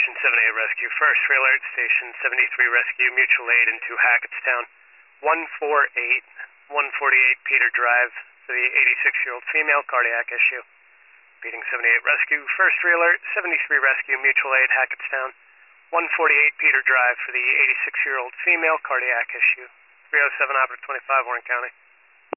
Station 78 Rescue. First alert, Station 73 Rescue, mutual aid into Hackettstown. 148 Peter Drive for the 86-year-old female, cardiac issue. Beating 78 Rescue. First alert, 73 Rescue, mutual aid, Hackettstown. 148 Peter Drive for the 86-year-old female, cardiac issue. 307 Operative 25, Warren County.